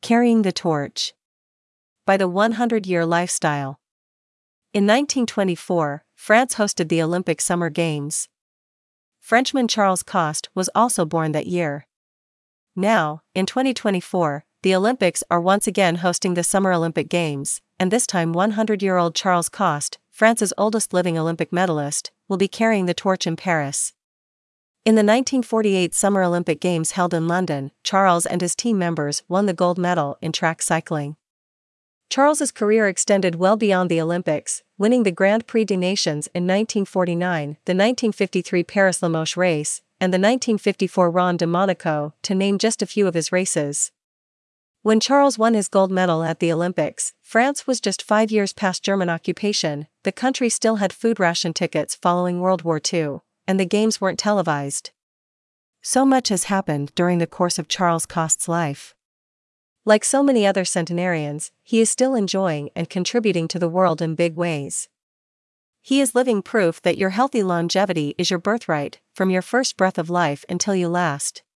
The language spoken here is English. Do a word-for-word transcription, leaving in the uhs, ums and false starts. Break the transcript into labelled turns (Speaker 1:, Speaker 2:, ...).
Speaker 1: Carrying the torch. By the hundred-year lifestyle. In nineteen twenty-four, France hosted the Olympic Summer Games. Frenchman Charles Coste was also born that year. Now, in twenty twenty-four, the Olympics are once again hosting the Summer Olympic Games, and this time hundred-year-old Charles Coste, France's oldest living Olympic medalist, will be carrying the torch in Paris. In the nineteen forty-eight Summer Olympic Games held in London, Charles and his team members won the gold medal in track cycling. Charles's career extended well beyond the Olympics, winning the Grand Prix des Nations in nineteen forty-nine, the nineteen fifty-three Paris-Limoges race, and the nineteen fifty-four Ronde de Monaco, to name just a few of his races. When Charles won his gold medal at the Olympics, France was just five years past German occupation. The country still had food ration tickets following World War Two, and the games weren't televised. So much has happened during the course of Charles Coste's life. Like so many other centenarians, he is still enjoying and contributing to the world in big ways. He is living proof that your healthy longevity is your birthright, from your first breath of life until you last.